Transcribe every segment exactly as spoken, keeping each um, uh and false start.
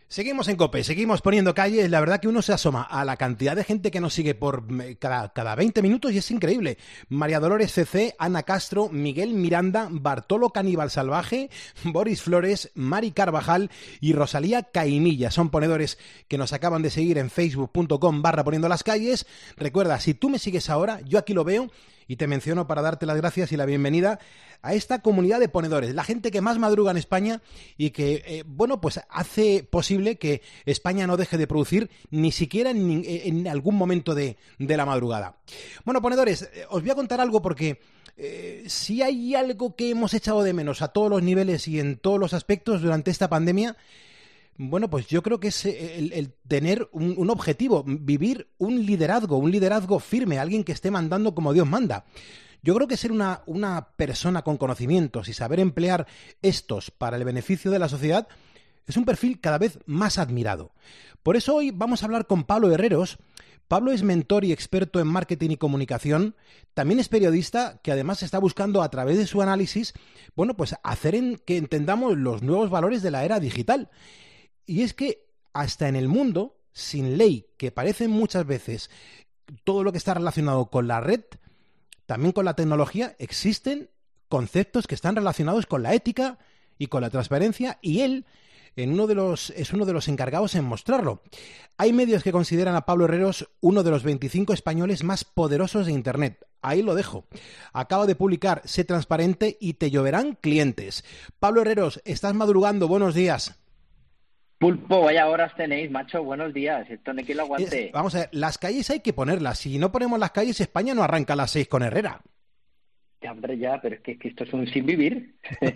Seguimos en COPE, seguimos poniendo calles. La verdad que uno se asoma a la cantidad de gente que nos sigue por cada, cada veinte minutos y es increíble. María Dolores C C, Ana Castro, Miguel Miranda, Bartolo Caníbal Salvaje, Boris Flores, Mari Carvajal y Rosalía Caimilla. Son ponedores que nos acaban de seguir en facebook.com barra poniendo las calles. Recuerda, si tú me sigues ahora, yo aquí lo veo y te menciono para darte las gracias y la bienvenida a esta comunidad de ponedores, la gente que más madruga en España y que, eh, bueno, pues hace posible que España no deje de producir ni siquiera en, en algún momento de, de la madrugada. Bueno, ponedores, eh, os voy a contar algo porque eh, si hay algo que hemos echado de menos a todos los niveles y en todos los aspectos durante esta pandemia, bueno, pues yo creo que es el, el tener un, un objetivo, vivir un liderazgo, un liderazgo firme, alguien que esté mandando como Dios manda. Yo creo que ser una, una persona con conocimientos y saber emplear estos para el beneficio de la sociedad es un perfil cada vez más admirado. Por eso hoy vamos a hablar con Pablo Herreros. Pablo es mentor y experto en marketing y comunicación. También es periodista que además está buscando a través de su análisis, bueno, pues hacer en que entendamos los nuevos valores de la era digital. Y es que hasta en el mundo, sin ley, que parece muchas veces todo lo que está relacionado con la red, también con la tecnología, existen conceptos que están relacionados con la ética y con la transparencia, y él en uno de los, es uno de los encargados en mostrarlo. Hay medios que consideran a Pablo Herreros uno de los veinticinco españoles más poderosos de Internet. Ahí lo dejo. Acaba de publicar Sé transparente y te lloverán clientes. Pablo Herreros, estás madrugando, buenos días. Pulpo, vaya horas tenéis, macho, buenos días, esto no hay que lo aguante. Es, vamos a ver, las calles hay que ponerlas, si no ponemos las calles, España no arranca a las seis con Herrera. Ya, hombre, ya, pero es que, es que esto es un sin vivir.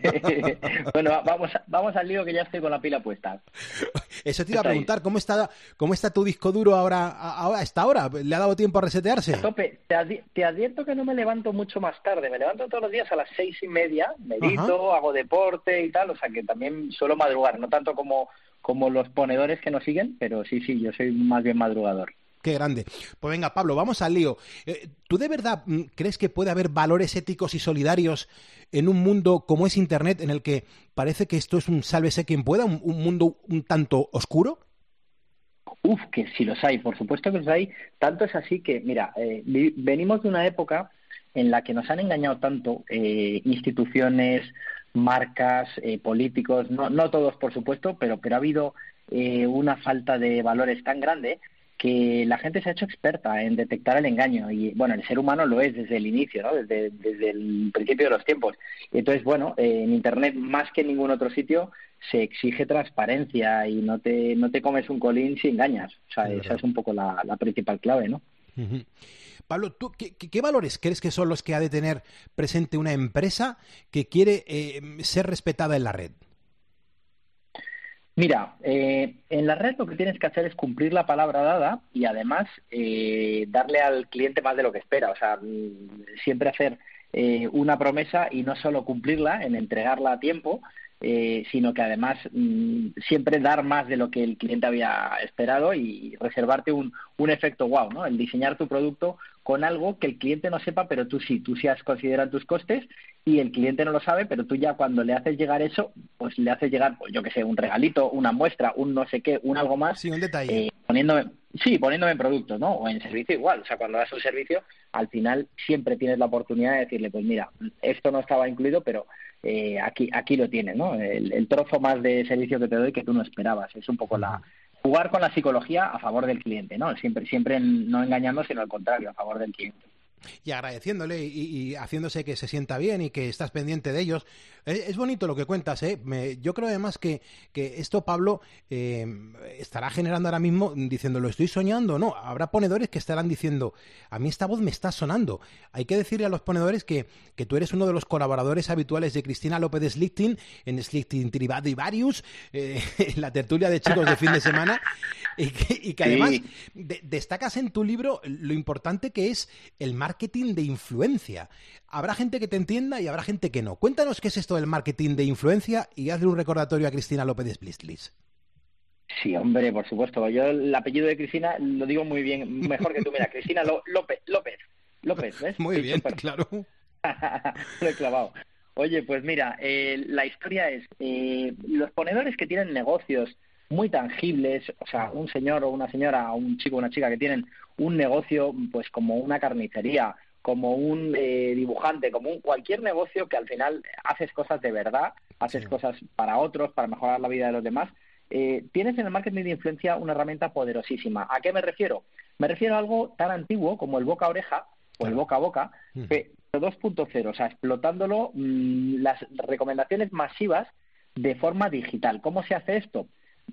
Bueno, vamos, vamos al lío que ya estoy con la pila puesta. Eso te iba a preguntar, ¿cómo está, cómo está tu disco duro ahora, ahora a esta hora? ¿Le ha dado tiempo a resetearse? A tope, te, adi- te advierto que no me levanto mucho más tarde, me levanto todos los días a las seis y media, medito, Ajá. hago deporte y tal, o sea que también suelo madrugar, no tanto como, como los ponedores que nos siguen, pero sí, sí, yo soy más bien madrugador. Qué grande. Pues venga, Pablo, vamos al lío. Eh, ¿Tú de verdad mm, crees que puede haber valores éticos y solidarios en un mundo como es Internet, en el que parece que esto es un sálvese quien pueda, un, un mundo un tanto oscuro? Uf, que sí los hay, por supuesto que los hay. Tanto es así que, mira, eh, vi- venimos de una época en la que nos han engañado tanto eh, instituciones, marcas, eh, políticos, no, no todos, por supuesto, pero, pero ha habido eh, una falta de valores tan grande que la gente se ha hecho experta en detectar el engaño. Y, bueno, el ser humano lo es desde el inicio, ¿no? Desde, desde el principio de los tiempos. Y entonces, bueno, eh, en Internet, más que en ningún otro sitio, se exige transparencia y no te no te comes un colín si engañas. O sea, Es esa verdad. es un poco la, la principal clave, ¿no? Ujú. Pablo, ¿tú qué, qué- qué valores crees que son los que ha de tener presente una empresa que quiere eh, ser respetada en la red? Mira, eh, en la red lo que tienes que hacer es cumplir la palabra dada y además eh, darle al cliente más de lo que espera. O sea, mm, siempre hacer eh, una promesa y no solo cumplirla en entregarla a tiempo, eh, sino que además mm, siempre dar más de lo que el cliente había esperado y reservarte un, un efecto wow, ¿no? El diseñar tu producto con algo que el cliente no sepa, pero tú sí, tú sí has considerado tus costes y el cliente no lo sabe, pero tú ya cuando le haces llegar eso, pues le haces llegar, pues yo qué sé, un regalito, una muestra, un no sé qué, un algo más, Sí, un detalle. eh, poniéndome, sí, poniéndome en productos, ¿no? O en servicio igual, o sea, cuando das un servicio, al final siempre tienes la oportunidad de decirle, pues mira, esto no estaba incluido, pero eh, aquí aquí lo tienes, ¿no? El, el trozo más de servicio que te doy que tú no esperabas, es un poco la jugar con la psicología a favor del cliente, ¿no? Siempre siempre no engañando, sino al contrario, a favor del cliente. Y agradeciéndole y, y haciéndose que se sienta bien y que estás pendiente de ellos. Es, es bonito lo que cuentas, ¿eh? Me, yo creo además que, que esto, Pablo, eh, estará generando ahora mismo diciendo, ¿lo estoy soñando? No, habrá ponedores que estarán diciendo, a mí esta voz me está sonando. Hay que decirle a los ponedores que, que tú eres uno de los colaboradores habituales de Cristina López Slichting en Slichting Tribado y Varius, eh, en la tertulia de chicos de fin de semana, y que, y que además Sí. de, destacas en tu libro lo importante que es el marketing de influencia. Habrá gente que te entienda y habrá gente que no. Cuéntanos qué es esto del marketing de influencia y hazle un recordatorio a Cristina López Slichting. Sí, hombre, por supuesto. Yo el apellido de Cristina lo digo muy bien, mejor que tú. Mira, Cristina Lo- López, López, López, ¿ves? Muy Dicho bien, perfecto. claro. Lo he clavado. Oye, pues mira, eh, la historia es, eh, los ponedores que tienen negocios muy tangibles, o sea, un señor o una señora, o un chico o una chica que tienen un negocio, pues como una carnicería, como un eh, dibujante, como un cualquier negocio que al final haces cosas de verdad, haces Sí. cosas para otros, para mejorar la vida de los demás, eh, tienes en el marketing de influencia una herramienta poderosísima. ¿A qué me refiero? Me refiero a algo tan antiguo como el boca a oreja o el Claro. boca a boca, Ujú. pero dos punto cero, o sea, explotándolo mmm, las recomendaciones masivas de forma digital. ¿Cómo se hace esto?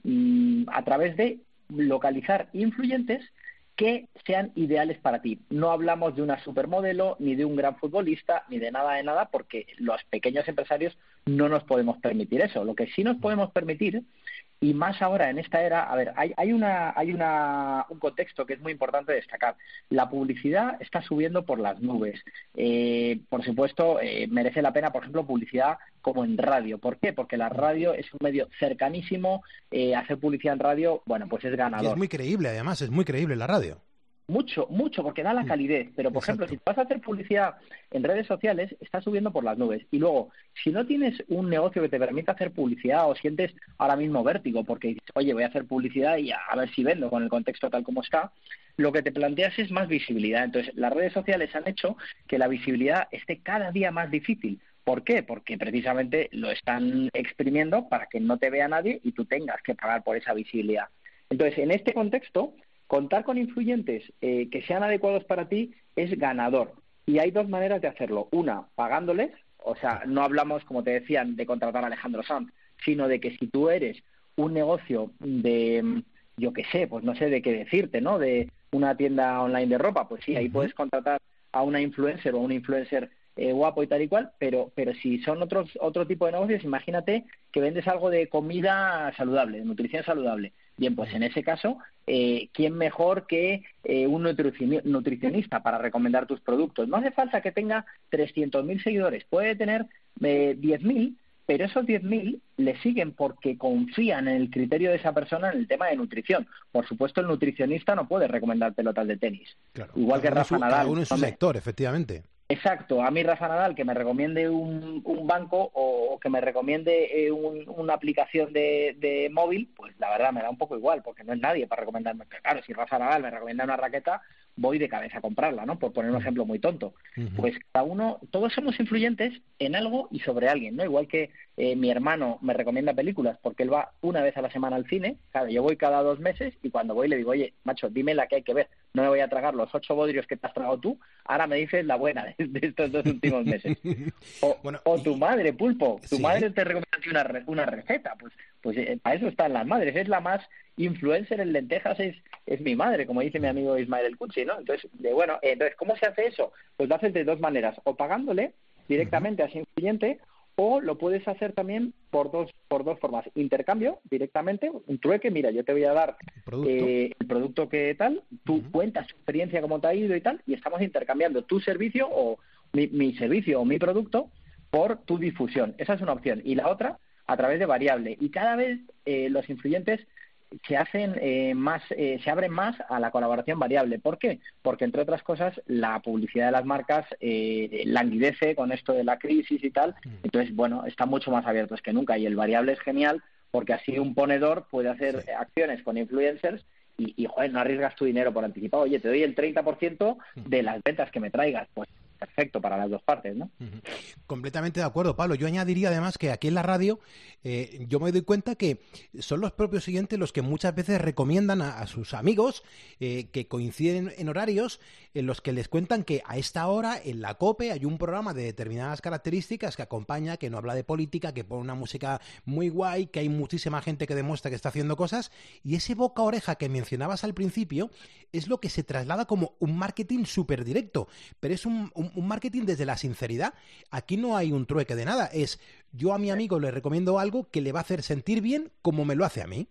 Mm, a través de localizar influyentes que sean ideales para ti. No hablamos de una supermodelo, ni de un gran futbolista, ni de nada de nada, porque los pequeños empresarios no nos podemos permitir eso. Lo que sí nos podemos permitir, y más ahora en esta era, a ver, hay, hay, una, hay una, un contexto que es muy importante destacar. La publicidad está subiendo por las nubes. Eh, por supuesto, eh, merece la pena, por ejemplo, publicidad como en radio. ¿Por qué? Porque la radio es un medio cercanísimo. Eh, hacer publicidad en radio, bueno, pues es Y es ganador. muy creíble, además, es muy creíble la radio. Mucho, mucho, porque da la calidez. Pero, por Exacto. ejemplo, si vas a hacer publicidad en redes sociales, está subiendo por las nubes. Y luego, si no tienes un negocio que te permita hacer publicidad o sientes ahora mismo vértigo porque dices, oye, voy a hacer publicidad y a, a ver si vendo con el contexto tal como está, lo que te planteas es más visibilidad. Entonces, las redes sociales han hecho que la visibilidad esté cada día más difícil. ¿Por qué? Porque precisamente lo están exprimiendo para que no te vea nadie y tú tengas que pagar por esa visibilidad. Entonces, en este contexto, contar con influyentes eh, que sean adecuados para ti es ganador. Y hay dos maneras de hacerlo. Una, pagándoles, o sea, no hablamos, como te decían, de contratar a Alejandro Sanz, sino de que si tú eres un negocio de, yo qué sé, pues no sé de qué decirte, ¿no? De una tienda online de ropa, pues sí, ahí uh-huh. puedes contratar a una influencer o un influencer eh, guapo y tal y cual, pero pero si son otros otro tipo de negocios, imagínate que vendes algo de comida saludable, de nutrición saludable. Bien, pues en ese caso, eh, ¿quién mejor que eh, un nutricionista para recomendar tus productos? No hace falta que tenga trescientos mil seguidores, puede tener eh, diez mil, pero esos diez mil le siguen porque confían en el criterio de esa persona en el tema de nutrición. Por supuesto, el nutricionista no puede recomendar pelotas de tenis. Claro, Igual que Rafa su, Nadal. Cada uno en su ¿no? sector, efectivamente. Exacto, a mí Rafa Nadal que me recomiende un, un banco o, o que me recomiende eh, un, una aplicación de, de móvil, pues la verdad me da un poco igual, porque no es nadie para recomendarme. Claro, si Rafa Nadal me recomienda una raqueta, voy de cabeza a comprarla, ¿no? Por poner un ejemplo muy tonto. Uh-huh. Pues cada uno, todos somos influyentes en algo y sobre alguien, ¿no? Igual que eh, mi hermano me recomienda películas porque él va una vez a la semana al cine, claro, yo voy cada dos meses y cuando voy le digo, oye, macho, dime la que hay que ver, no me voy a tragar los ocho bodrios que te has tragado tú, ahora me dices la buena de, de estos dos últimos meses. O, bueno, o tu y... madre, Pulpo, tu sí. madre te recomienda una, re, una receta, pues pues eh, para eso están las madres, es la más influencer en lentejas, es, es mi madre, como dice mi amigo Ismael El Cuchi, ¿no? Entonces, de, bueno, eh, entonces, ¿cómo se hace eso? Pues lo haces de dos maneras, o pagándole directamente uh-huh. a ese influyente, o lo puedes hacer también por dos por dos formas. Intercambio directamente, un trueque, mira, yo te voy a dar ¿Producto? Eh, el producto que tal, tú uh-huh. cuentas tu experiencia, cómo te ha ido y tal, y estamos intercambiando tu servicio o mi, mi servicio o mi producto por tu difusión. Esa es una opción. Y la otra, a través de variable. Y cada vez eh, los influyentes se hacen eh, más, eh, se abren más a la colaboración variable. ¿Por qué? Porque, entre otras cosas, la publicidad de las marcas eh, languidece con esto de la crisis y tal. Entonces, bueno, están mucho más abiertos que nunca. Y el variable es genial porque así un ponedor puede hacer sí. acciones con influencers y, y, joder, no arriesgas tu dinero por anticipado. Oye, te doy el treinta por ciento de las ventas que me traigas. Pues perfecto para las dos partes, ¿no? Uh-huh. Completamente de acuerdo, Pablo. Yo añadiría además que aquí en la radio eh, yo me doy cuenta que son los propios oyentes los que muchas veces recomiendan a, a sus amigos eh, que coinciden en horarios en los que les cuentan que a esta hora en la COPE hay un programa de determinadas características que acompaña, que no habla de política, que pone una música muy guay, que hay muchísima gente que demuestra que está haciendo cosas, y ese boca a oreja que mencionabas al principio es lo que se traslada como un marketing súper directo, pero es un, un un marketing desde la sinceridad. Aquí no hay un trueque de nada, es yo a mi amigo le recomiendo algo que le va a hacer sentir bien como me lo hace a mí.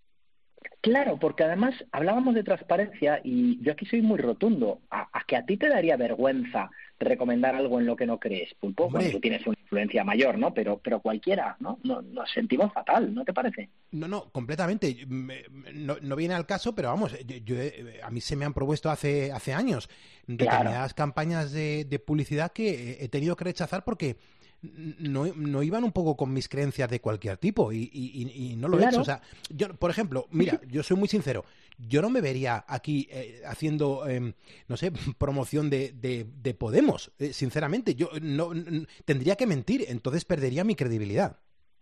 Claro, porque además hablábamos de transparencia y yo aquí soy muy rotundo. A, a que a ti te daría vergüenza recomendar algo en lo que no crees, Pulpo, cuando tú tienes una influencia mayor, ¿no? Pero pero cualquiera, ¿no? no nos sentimos fatal, ¿no te parece? No, no, completamente. No, no viene al caso, pero vamos, yo, yo, a mí se me han propuesto hace hace años determinadas claro. campañas de, de publicidad que he tenido que rechazar porque no, no iban un poco con mis creencias de cualquier tipo y, y, y no lo Claro. he hecho. O sea, yo, por ejemplo, mira, yo soy muy sincero, yo no me vería aquí eh, haciendo, eh, no sé, promoción de, de, de Podemos, eh, sinceramente. Yo no, no tendría que mentir, entonces perdería mi credibilidad.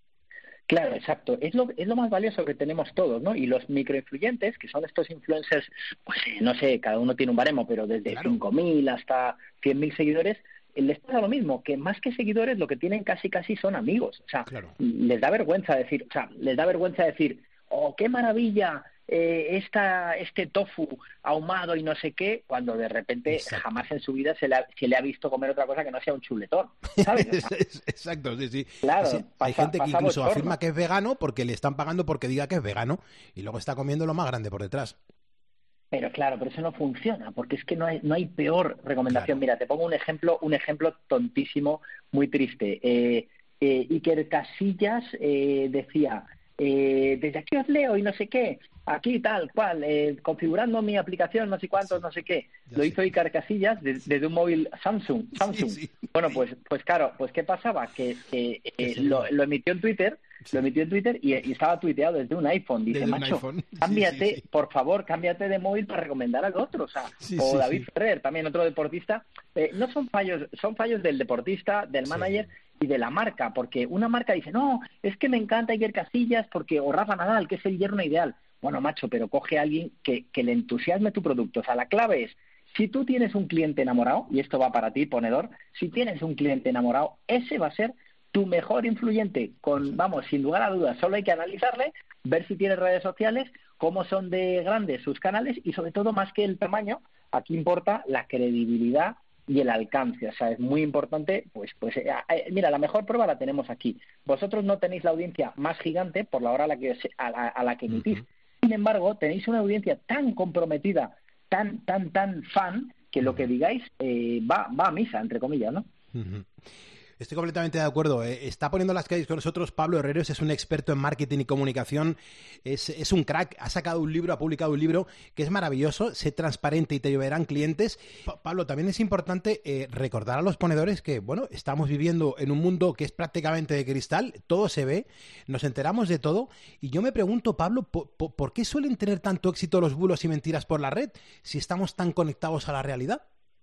Claro, exacto. Es lo, es lo más valioso que tenemos todos, ¿no? Y los microinfluyentes, que son estos influencers, pues eh, no sé, cada uno tiene un baremo, pero desde Claro. cinco mil hasta cien mil seguidores, eh, les pasa lo mismo, que más que seguidores lo que tienen casi casi son amigos. O sea, Claro. les da vergüenza decir, o sea, les da vergüenza decir, oh, qué maravilla, eh, esta, este tofu ahumado y no sé qué, cuando de repente Exacto. jamás en su vida se le, ha, se le ha visto comer otra cosa que no sea un chuletón, ¿sabes? O sea, Exacto, sí, sí. claro, Sí, hay pasa, gente que pasa incluso bochorno. afirma que es vegano porque le están pagando porque diga que es vegano y luego está comiendo lo más grande por detrás. Pero claro, pero eso no funciona, porque es que no hay, no hay peor recomendación. Claro. Mira, te pongo un ejemplo, un ejemplo tontísimo, muy triste. Eh, eh, Iker Casillas eh, decía, eh, desde aquí os leo y no sé qué, aquí tal cual, eh, configurando mi aplicación, no sé cuántos, Sí, no sé qué. ya Lo sé. hizo Iker Casillas de- desde un móvil Samsung. Sí, Samsung. sí, Bueno, sí. pues, pues claro, pues ¿qué pasaba? Que, que Que eh, se lo, lió. lo emitió en Twitter, lo Sí. emitió en Twitter y, y estaba tuiteado desde un iPhone. Dice, Desde un macho, iPhone. Sí, sí, cámbiate, sí. por favor, cámbiate de móvil para recomendar al otro. O sea, Sí, o sí, David sí. Ferrer, también otro deportista. Eh, no son fallos, son fallos del deportista, del Sí. manager y de la marca, porque una marca dice, no, es que me encanta Iker Casillas porque, o Rafa Nadal, que es el yerno ideal. Bueno, macho, pero coge a alguien que, que le entusiasme tu producto. O sea, la clave es, si tú tienes un cliente enamorado, y esto va para ti, ponedor, si tienes un cliente enamorado, ese va a ser tu mejor influyente, con, Exacto. vamos, sin lugar a dudas, solo hay que analizarle, ver si tiene redes sociales, cómo son de grandes sus canales y sobre todo, más que el tamaño, aquí importa la credibilidad y el alcance. O sea, es muy importante, pues, pues eh, eh, mira, la mejor prueba la tenemos aquí. Vosotros no tenéis la audiencia más gigante por la hora a la que, a la, a la que emitís. Uh-huh. Sin embargo, tenéis una audiencia tan comprometida, tan, tan, tan fan, que lo que Uh-huh. digáis eh, va, va a misa, entre comillas, ¿no? Uh-huh. Estoy completamente de acuerdo. Está poniendo las calles con nosotros Pablo Herreros, es un experto en marketing y comunicación, es, es un crack, ha sacado un libro, ha publicado un libro que es maravilloso, sé transparente y te lloverán clientes. Pa- Pablo, también es importante eh, recordar a los ponedores que, bueno, estamos viviendo en un mundo que es prácticamente de cristal, todo se ve, nos enteramos de todo, y yo me pregunto, Pablo, ¿por, por, ¿por qué suelen tener tanto éxito los bulos y mentiras por la red si estamos tan conectados a la realidad?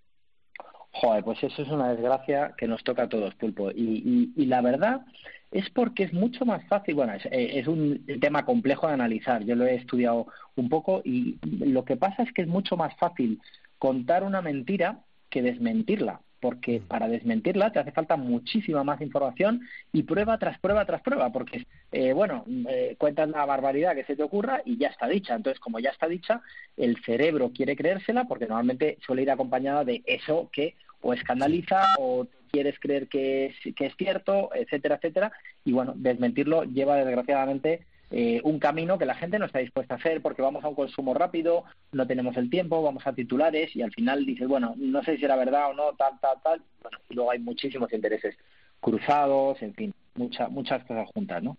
Joder, pues eso es una desgracia que nos toca a todos, Pulpo. Y, y, y la verdad es porque es mucho más fácil, bueno, es, es un tema complejo de analizar, yo lo he estudiado un poco y lo que pasa es que es mucho más fácil contar una mentira que desmentirla, porque para desmentirla te hace falta muchísima más información y prueba tras prueba tras prueba, porque, eh, bueno, eh, cuentas la barbaridad que se te ocurra y ya está dicha. Entonces, como ya está dicha, el cerebro quiere creérsela porque normalmente suele ir acompañada de eso que o escandaliza Sí. o quieres creer que es, que es cierto, etcétera, etcétera. Y bueno, desmentirlo lleva desgraciadamente eh, un camino que la gente no está dispuesta a hacer porque vamos a un consumo rápido, no tenemos el tiempo, vamos a titulares y al final dices, bueno, no sé si era verdad o no, tal, tal, tal. Bueno, y luego hay muchísimos intereses cruzados, en fin, mucha, muchas cosas juntas, ¿no?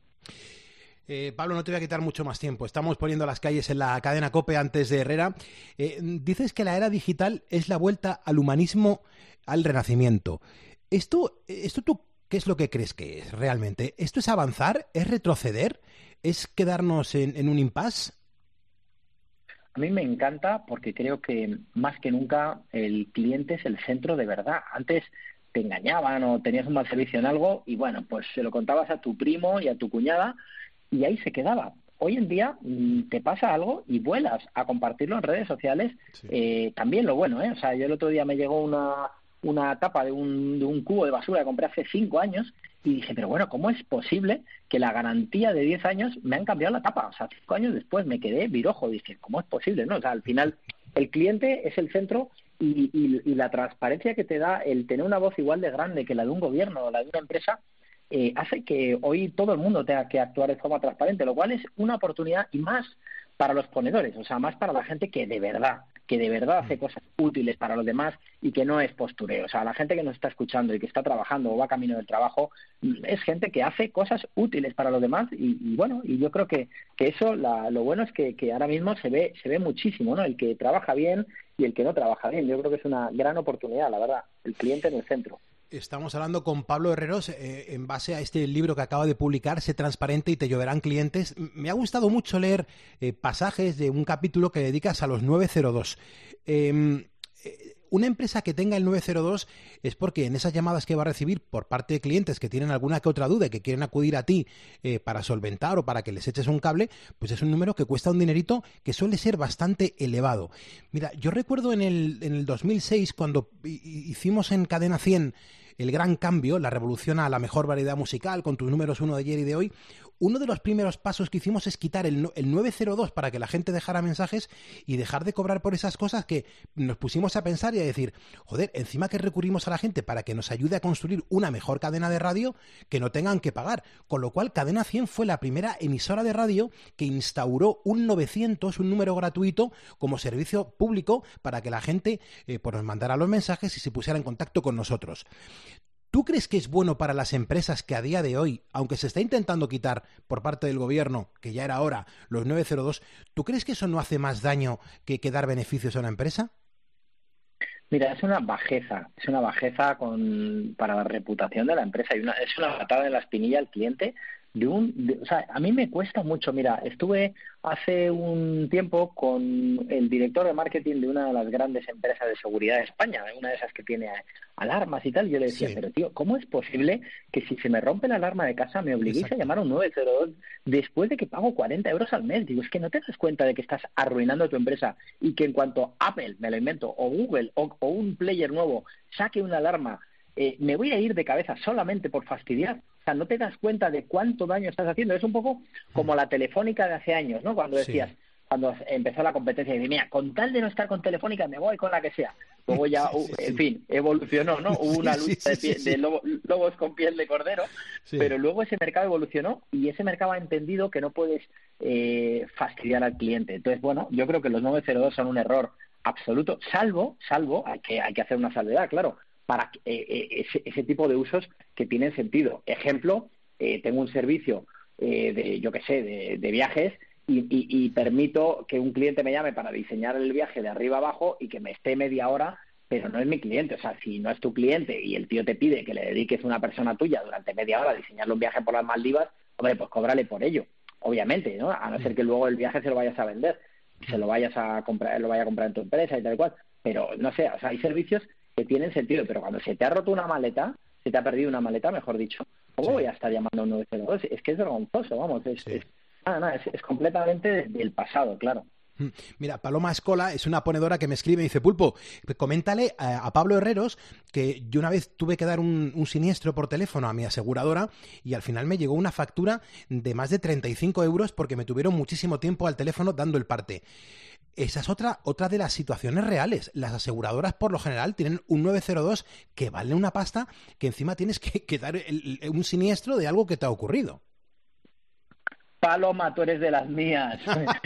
Eh, Pablo, no te voy a quitar mucho más tiempo. Estamos poniendo las calles en la cadena COPE antes de Herrera. Eh, dices que la era digital es la vuelta al humanismo, al renacimiento. ¿Esto, esto tú qué es lo que crees que es realmente? ¿Esto es avanzar? ¿Es retroceder? ¿Es quedarnos en, en un impasse? A mí me encanta porque creo que más que nunca el cliente es el centro de verdad. Antes te engañaban o tenías un mal servicio en algo y bueno, pues se lo contabas a tu primo y a tu cuñada y ahí se quedaba. Hoy en día mmm, te pasa algo y vuelas a compartirlo en redes sociales. Sí. Eh, también lo bueno, ¿eh? O sea, yo el otro día me llegó una, una tapa de un, de un cubo de basura que compré hace cinco años y dije, pero bueno, ¿cómo es posible que la garantía de diez años me han cambiado la tapa? O sea, cinco años después me quedé virojo. Dije, ¿cómo es posible? ¿No? O sea, al final el cliente es el centro y, y, y la transparencia que te da el tener una voz igual de grande que la de un gobierno o la de una empresa eh, hace que hoy todo el mundo tenga que actuar de forma transparente, lo cual es una oportunidad y más para los ponedores, o sea, más para la gente que de verdad, que de verdad hace cosas útiles para los demás y que no es postureo. O sea, la gente que nos está escuchando y que está trabajando o va camino del trabajo es gente que hace cosas útiles para los demás y, y bueno, y yo creo que, que eso, la, lo bueno es que, que ahora mismo se ve, se ve muchísimo, ¿no? El que trabaja bien y el que no trabaja bien. Yo creo que es una gran oportunidad, la verdad, el cliente en el centro. Estamos hablando con Pablo Herreros eh, en base a este libro que acaba de publicar, Sé transparente y te lloverán clientes. Me ha gustado mucho leer eh, pasajes de un capítulo que dedicas a los nueve cero dos. Eh, eh, una empresa que tenga el nueve cero dos es porque en esas llamadas que va a recibir por parte de clientes que tienen alguna que otra duda y que quieren acudir a ti eh, para solventar o para que les eches un cable, pues es un número que cuesta un dinerito que suele ser bastante elevado. Mira, yo recuerdo en el, en el dos mil seis cuando hicimos en Cadena cien el gran cambio, la revolución a la mejor variedad musical con tus números uno de ayer y de hoy, uno de los primeros pasos que hicimos es quitar el, el nueve cero dos para que la gente dejara mensajes y dejar de cobrar por esas cosas que nos pusimos a pensar y a decir, joder, encima que recurrimos a la gente para que nos ayude a construir una mejor cadena de radio que no tengan que pagar. Con lo cual, Cadena cien fue la primera emisora de radio que instauró un novecientos, un número gratuito, como servicio público para que la gente eh, pues nos mandara los mensajes y se pusiera en contacto con nosotros. ¿Tú crees que es bueno para las empresas que a día de hoy, aunque se está intentando quitar por parte del gobierno, que ya era hora, los nueve cero dos, ¿tú crees que eso no hace más daño que, que dar beneficios a una empresa? Mira, es una bajeza, es una bajeza con, para la reputación de la empresa y una, es una patada en la espinilla al cliente. De un, de, o sea, a mí me cuesta mucho. Mira, estuve hace un tiempo con el director de marketing de una de las grandes empresas de seguridad de España, una de esas que tiene alarmas y tal. Yo le decía, sí. pero tío, ¿cómo es posible que si se me rompe la alarma de casa me obliguéis Exacto. a llamar a un nueve cero dos después de que pago cuarenta euros al mes? Digo, es que no te das cuenta de que estás arruinando tu empresa y que en cuanto Apple, me lo invento, o Google o, o un player nuevo saque una alarma, eh, me voy a ir de cabeza solamente por fastidiar. O sea, no te das cuenta de cuánto daño estás haciendo. Es un poco como la Telefónica de hace años, ¿no? Cuando decías, sí. cuando empezó la competencia, y mira, con tal de no estar con Telefónica, me voy con la que sea. Luego ya, sí, sí, en sí. fin, evolucionó, ¿no? Hubo una lucha sí, sí, de, pie, sí. de lobo, lobos con piel de cordero, sí. pero luego ese mercado evolucionó y ese mercado ha entendido que no puedes eh, fastidiar al cliente. Entonces, bueno, yo creo que los nueve cero dos son un error absoluto, salvo, salvo, hay que, hay que hacer una salvedad, claro, para eh, ese, ese tipo de usos que tienen sentido. Ejemplo, eh, tengo un servicio eh, de, yo qué sé, de, de viajes y, y, y permito que un cliente me llame para diseñar el viaje de arriba abajo y que me esté media hora, pero no es mi cliente. O sea, si no es tu cliente y el tío te pide que le dediques a una persona tuya durante media hora a diseñarle un viaje por las Maldivas, hombre, pues cóbrale por ello, obviamente, ¿no? A no ser que luego el viaje se lo vayas a vender, se lo vayas a comprar, lo vaya a comprar en tu empresa y tal y cual. Pero, no sé, o sea, hay servicios que tienen sentido, pero cuando se te ha roto una maleta, se te ha perdido una maleta, mejor dicho, ¿cómo sí. voy a estar llamando a un nueve cero dos? Es que es vergonzoso, vamos, es, sí. es, nada, nada, es, es completamente del pasado, claro. Mira, Paloma Escola es una ponedora que me escribe y dice, Pulpo, coméntale a, a Pablo Herreros que yo una vez tuve que dar un, un siniestro por teléfono a mi aseguradora y al final me llegó una factura de más de treinta y cinco euros porque me tuvieron muchísimo tiempo al teléfono dando el parte. Esa es otra, otra de las situaciones reales. Las aseguradoras, por lo general, tienen un nueve cero dos que vale una pasta que encima tienes que, que dar el, el, un siniestro de algo que te ha ocurrido. Paloma, tú eres de las mías.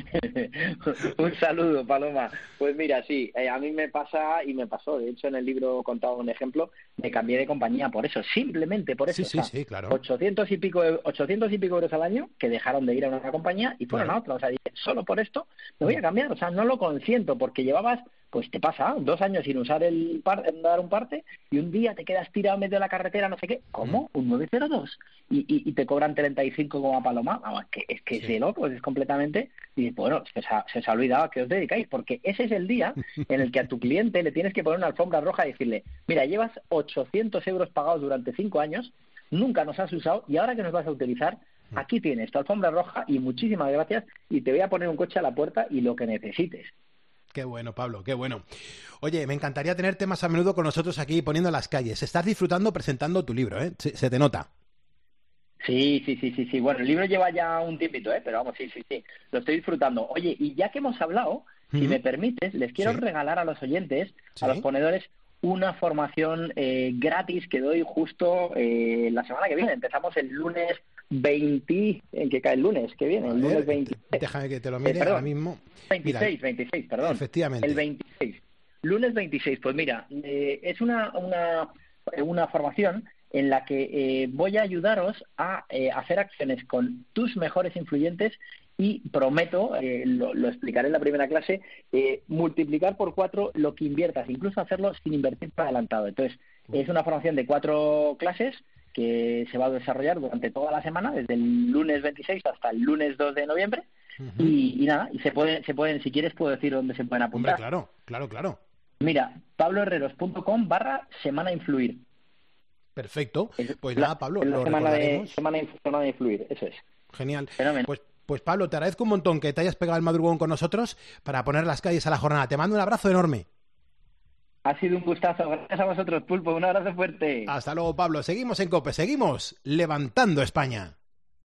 Un saludo, Paloma. Pues mira, sí, eh, a mí me pasa y me pasó. De hecho, en el libro contaba un ejemplo, me cambié de compañía por eso, simplemente por eso. Sí, sí, o sea, sí, claro. ochocientos y pico, ochocientos y pico euros al año que dejaron de ir a una compañía y fueron claro. a otra. O sea, dije, solo por esto me voy a cambiar. O sea, no lo consiento porque llevabas, pues te pasa, dos años sin usar el par, dar un parte y un día te quedas tirado en medio de la carretera, no sé qué. ¿Cómo? ¿Un nueve cero dos? Y, y, y te cobran treinta y cinco como a Paloma. Vamos, que es que sí. es de locos, es completamente. Y dices, bueno, se os, ha, se os ha olvidado a qué os dedicáis, porque ese es el día en el que a tu cliente le tienes que poner una alfombra roja y decirle, mira, llevas ochocientos euros pagados durante cinco años, nunca nos has usado y ahora que nos vas a utilizar, aquí tienes tu alfombra roja y muchísimas gracias y te voy a poner un coche a la puerta y lo que necesites. Qué bueno, Pablo, qué bueno. Oye, me encantaría tenerte más a menudo con nosotros aquí poniendo las calles. Estás disfrutando presentando tu libro, ¿eh? Se, se te nota. Sí, sí, sí, sí, sí. Bueno, el libro lleva ya un tiempito, ¿eh? Pero vamos, sí, sí, sí. Lo estoy disfrutando. Oye, y ya que hemos hablado, uh-huh. si me permites, les quiero sí. regalar a los oyentes, ¿sí? a los ponedores, una formación eh, gratis que doy justo eh, la semana que viene. Empezamos el lunes veinte, ¿en qué cae el lunes? ¿Qué viene? El lunes veinte. Déjame que te lo mire eh, ahora mismo. veintiséis, mira, veintiséis, perdón. Efectivamente. El veintiséis. Lunes veintiséis. Pues mira, eh, es una, una, una formación en la que eh, voy a ayudaros a eh, hacer acciones con tus mejores influyentes y prometo, eh, lo, lo explicaré en la primera clase, eh, multiplicar por cuatro lo que inviertas, incluso hacerlo sin invertir por adelantado. Entonces, Es una formación de cuatro clases que se va a desarrollar durante toda la semana, desde el lunes veintiséis hasta el lunes dos de noviembre. Uh-huh. y, y nada, y se pueden, se pueden, si quieres puedo decir dónde se pueden apuntar. Hombre, claro, claro, claro. Mira, pabloherreros.com barra semana influir. Perfecto. Pues la, nada, Pablo, la lo semana recordaremos. De, semana, semana de influir, eso es. Genial. Fenómeno. Pues, pues Pablo, te agradezco un montón que te hayas pegado el madrugón con nosotros para poner las calles a la jornada. Te mando un abrazo enorme. Ha sido un gustazo. Gracias a vosotros, Pulpo. Un abrazo fuerte. Hasta luego, Pablo. Seguimos en COPE. Seguimos levantando España.